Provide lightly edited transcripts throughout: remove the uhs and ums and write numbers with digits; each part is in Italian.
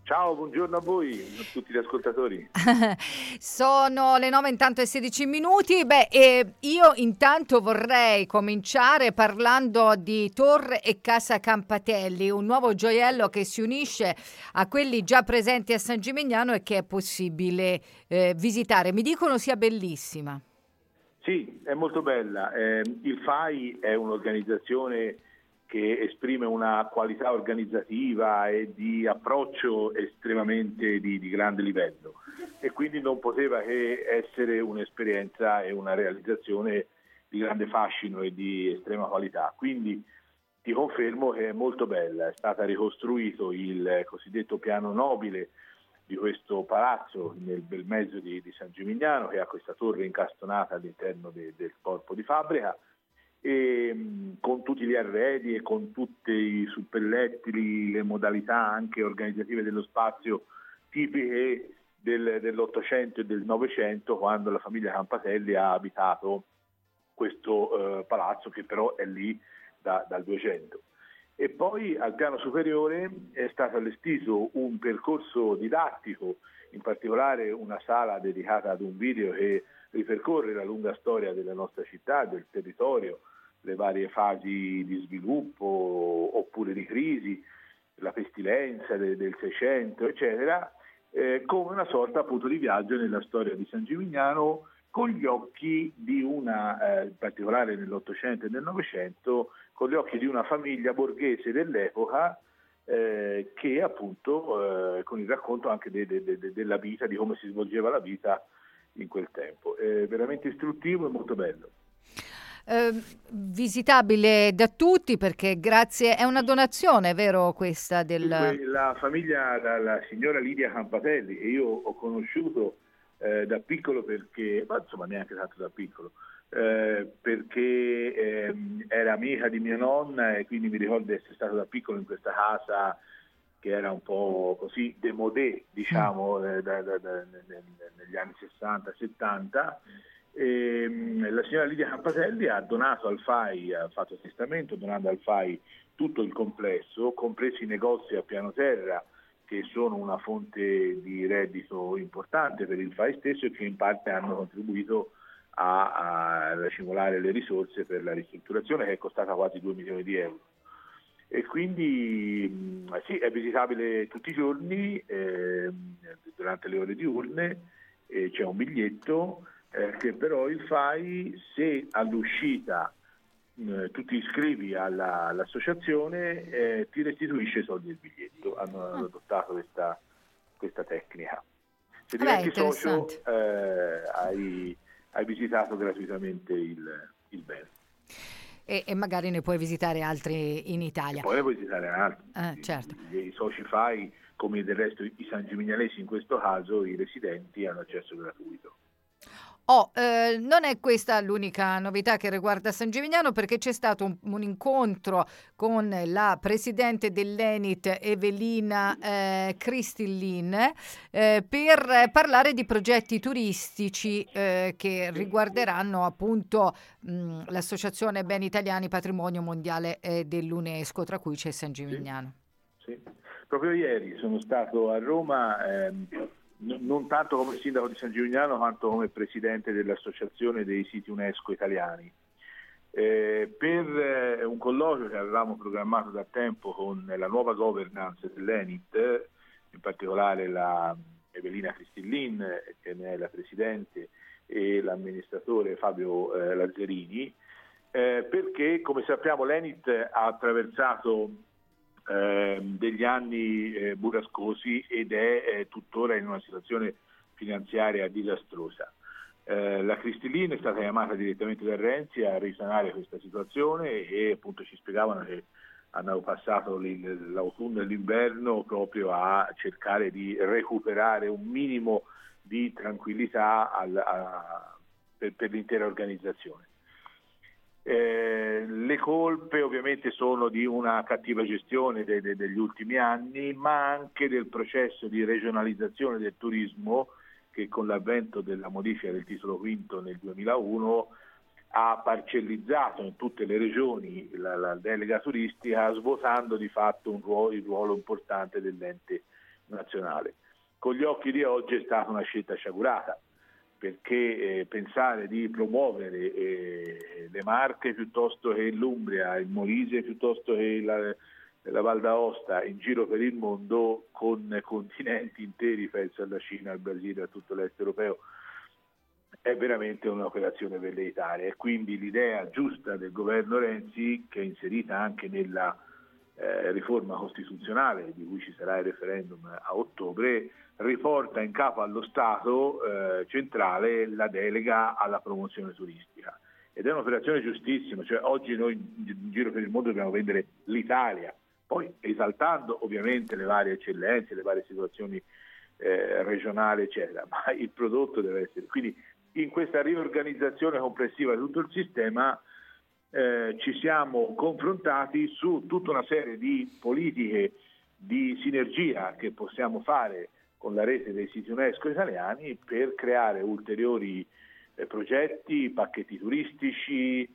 Ciao, buongiorno a voi, a tutti gli ascoltatori. Sono le 9 intanto e 16 minuti. Io intanto vorrei cominciare parlando di Torre e Casa Campatelli, un nuovo gioiello che si unisce a quelli già presenti a San Gimignano e che è possibile visitare. Mi dicono sia bellissima. Sì, è molto bella. Il FAI è un'organizzazione che esprime una qualità organizzativa e di approccio estremamente di grande livello e quindi non poteva che essere un'esperienza e una realizzazione di grande fascino e di estrema qualità. Quindi ti confermo che è molto bella, è stato ricostruito il cosiddetto piano nobile di questo palazzo nel bel mezzo di San Gimignano, che ha questa torre incastonata all'interno del corpo di fabbrica, e con tutti gli arredi e con tutti i suppellettili, le modalità anche organizzative dello spazio tipiche dell'Ottocento e del Novecento, quando la famiglia Campatelli ha abitato questo palazzo, che però è lì dal 200. E poi al piano superiore è stato allestito un percorso didattico, in particolare una sala dedicata ad un video che ripercorre la lunga storia della nostra città, del territorio, le varie fasi di sviluppo oppure di crisi, la pestilenza del 600, eccetera, come una sorta appunto di viaggio nella storia di San Gimignano, con gli occhi di una, in particolare nell'Ottocento e nel Novecento, con gli occhi di una famiglia borghese dell'epoca, che appunto con il racconto anche della vita, di come si svolgeva la vita in quel tempo. È veramente istruttivo e molto bello. Visitabile da tutti perché è una donazione, vero questa del... La famiglia, la signora Lidia Campatelli, che io ho conosciuto da piccolo, perché, ma insomma neanche tanto da piccolo, perché era amica di mia nonna e quindi mi ricordo di essere stato da piccolo in questa casa che era un po' così démodé, diciamo, negli anni 60-70. La signora Lidia Campatelli ha donato al FAI, ha fatto testamento donando al FAI tutto il complesso, compresi i negozi a piano terra, che sono una fonte di reddito importante per il FAI stesso e che in parte hanno contribuito a racimolare le risorse per la ristrutturazione, che è costata quasi 2 milioni di euro. E quindi sì, è visitabile tutti i giorni, durante le ore diurne, c'è un biglietto che però il FAI, se all'uscita tu ti iscrivi all'associazione, ti restituisce i soldi del biglietto. Hanno adottato questa tecnica. Se diventi socio hai visitato gratuitamente il bene. E magari ne puoi visitare altri in Italia. E poi ne puoi visitare altri. Certo. I soci FAI, come del resto i San Gimignanesi in questo caso, i residenti hanno accesso gratuito. Non è questa l'unica novità che riguarda San Gimignano, perché c'è stato un incontro con la presidente dell'Enit Evelina Cristillin per parlare di progetti turistici che riguarderanno appunto l'Associazione Beni Italiani Patrimonio Mondiale dell'UNESCO, tra cui c'è San Gimignano. Sì. Proprio ieri sono stato a Roma, non tanto come sindaco di San Gimignano quanto come presidente dell'Associazione dei siti UNESCO italiani, per un colloquio che avevamo programmato da tempo con la nuova governance dell'Enit, in particolare la Evelina Cristillin, che ne è la presidente, e l'amministratore Fabio Lazzarini, perché come sappiamo l'Enit ha attraversato degli anni burrascosi ed è tuttora in una situazione finanziaria disastrosa. La Cristillin è stata chiamata direttamente da Renzi a risanare questa situazione e appunto ci spiegavano che hanno passato l'autunno e l'inverno proprio a cercare di recuperare un minimo di tranquillità per l'intera organizzazione. Le colpe ovviamente sono di una cattiva gestione degli ultimi anni, ma anche del processo di regionalizzazione del turismo che con l'avvento della modifica del titolo V nel 2001 ha parcellizzato in tutte le regioni la delega turistica, svuotando di fatto il ruolo importante dell'ente nazionale. Con gli occhi di oggi è stata una scelta sciagurata, perché pensare di promuovere le Marche piuttosto che l'Umbria, il Molise piuttosto che la Val d'Aosta in giro per il mondo, con continenti interi, penso alla Cina, al Brasile, a tutto l'est europeo, è veramente un'operazione velleitaria. E quindi l'idea giusta del governo Renzi, che è inserita anche nella riforma costituzionale di cui ci sarà il referendum a ottobre, riporta in capo allo Stato centrale la delega alla promozione turistica, ed è un'operazione giustissima. Cioè, oggi noi in giro per il mondo dobbiamo vendere l'Italia, poi esaltando ovviamente le varie eccellenze, le varie situazioni regionali eccetera, ma il prodotto deve essere. Quindi in questa riorganizzazione complessiva di tutto il sistema ci siamo confrontati su tutta una serie di politiche di sinergia che possiamo fare con la rete dei siti UNESCO italiani per creare ulteriori progetti, pacchetti turistici,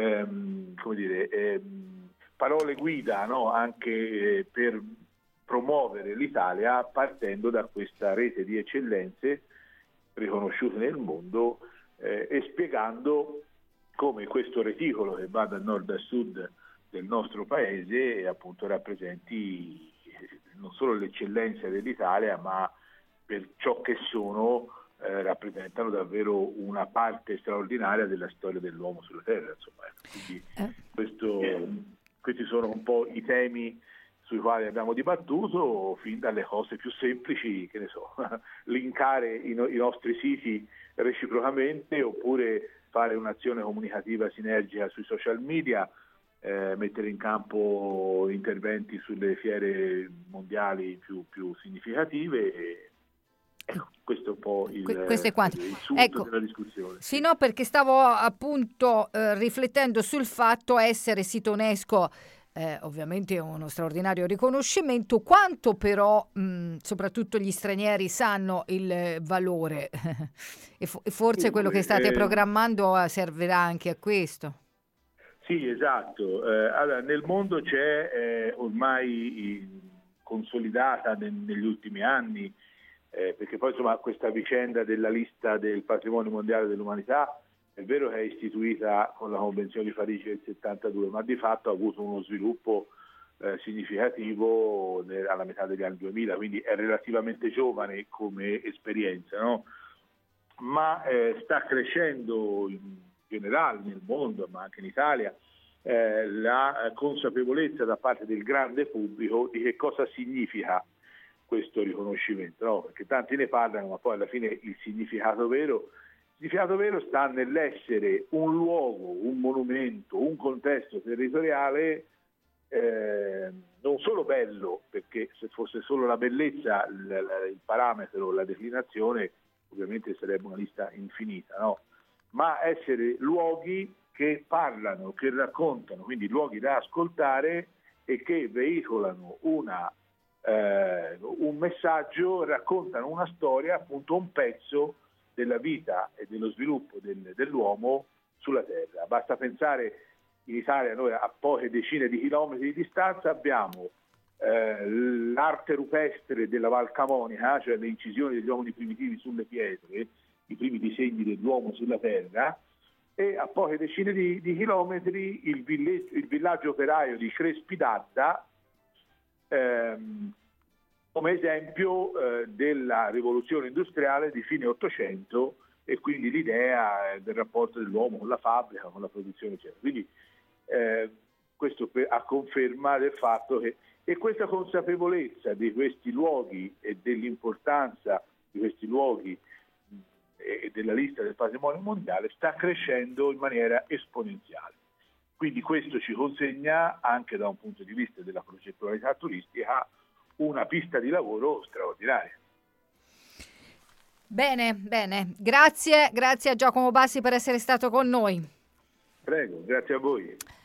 parole guida, no? Anche per promuovere l'Italia partendo da questa rete di eccellenze riconosciute nel mondo e spiegando come questo reticolo che va dal nord a sud del nostro paese appunto rappresenti non solo l'eccellenza dell'Italia, ma per ciò che sono rappresentano davvero una parte straordinaria della storia dell'uomo sulla Terra. Insomma. Quindi questi sono un po' i temi sui quali abbiamo dibattuto, fin dalle cose più semplici, che ne so, linkare i nostri siti reciprocamente, oppure fare un'azione comunicativa sinergica sui social media, mettere in campo interventi sulle fiere mondiali più significative. Ecco, questo è un po' il sunto della discussione. Sì, no, perché stavo appunto riflettendo sul fatto essere sito UNESCO. Ovviamente uno straordinario riconoscimento, quanto però soprattutto gli stranieri sanno il valore e forse quello che state programmando servirà anche a questo. Sì, esatto. Allora, nel mondo c'è ormai consolidata negli ultimi anni, perché poi insomma questa vicenda della lista del patrimonio mondiale dell'umanità è vero che è istituita con la Convenzione di Parigi del 72, ma di fatto ha avuto uno sviluppo significativo alla metà degli anni 2000, quindi è relativamente giovane come esperienza, no? Ma sta crescendo in generale nel mondo, ma anche in Italia, la consapevolezza da parte del grande pubblico di che cosa significa questo riconoscimento, no? Perché tanti ne parlano, ma poi alla fine il significato vero sta nell'essere un luogo, un monumento, un contesto territoriale non solo bello, perché se fosse solo la bellezza il parametro, la declinazione, ovviamente sarebbe una lista infinita, no? Ma essere luoghi che parlano, che raccontano, quindi luoghi da ascoltare e che veicolano un messaggio, raccontano una storia, appunto un pezzo della vita e dello sviluppo dell'uomo sulla Terra. Basta pensare, in Italia noi a poche decine di chilometri di distanza abbiamo l'arte rupestre della Val Camonica, cioè le incisioni degli uomini primitivi sulle pietre, i primi disegni dell'uomo sulla Terra, e a poche decine di chilometri il villaggio operaio di Crespi d'Adda, come esempio della rivoluzione industriale di fine Ottocento, e quindi l'idea del rapporto dell'uomo con la fabbrica, con la produzione eccetera. Quindi questo a conferma del fatto che, e questa consapevolezza di questi luoghi e dell'importanza di questi luoghi e della lista del patrimonio mondiale sta crescendo in maniera esponenziale. Quindi questo ci consegna, anche da un punto di vista della progettualità turistica, una pista di lavoro straordinaria. Bene. Grazie a Giacomo Bassi per essere stato con noi. Prego, grazie a voi.